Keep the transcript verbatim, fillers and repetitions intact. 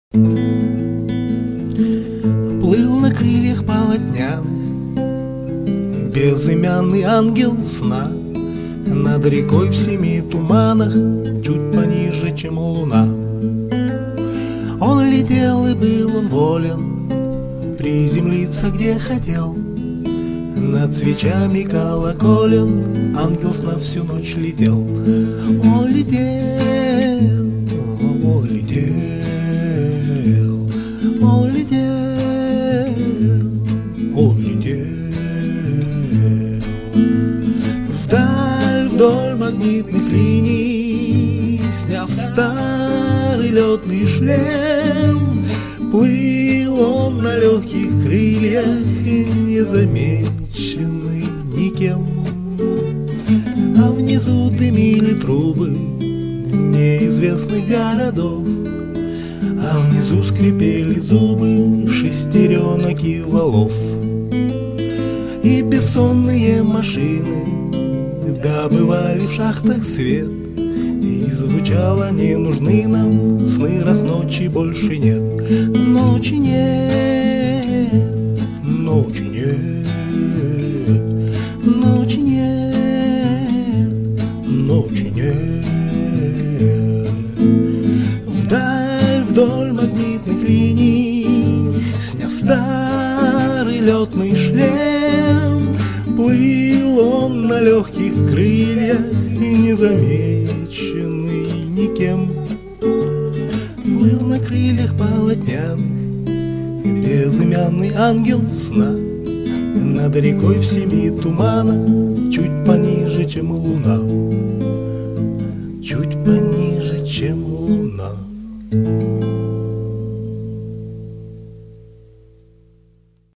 Плыл на крыльях полотняных безымянный ангел сна над рекой в семи туманах, чуть пониже, чем луна. Он летел, и был он волен приземлиться, где хотел. Над свечами колоколен ангел сна всю ночь летел. Он летел, он летел, он летел, он летел вдаль, вдоль магнитных линий, сняв старый летный шлем. Плыл он на легких крыльях, незамеченный никем. А внизу дымили трубы неизвестных городов, а внизу скрипели зубы шестеренок и валов. И бессонные машины добывали в шахтах свет, и звучало: не нужны нам сны, раз ночи больше нет. Ночи нет, ночи нет, ночи нет, ночи нет. Вдаль, вдоль магнитных линий, сняв старый летный шлем, плыл он на легких крыльях, незамеченный никем. Плыл на крыльях полотняных безымянный ангел сна над рекой в семи туманах, чуть пониже, чем луна, чуть пониже.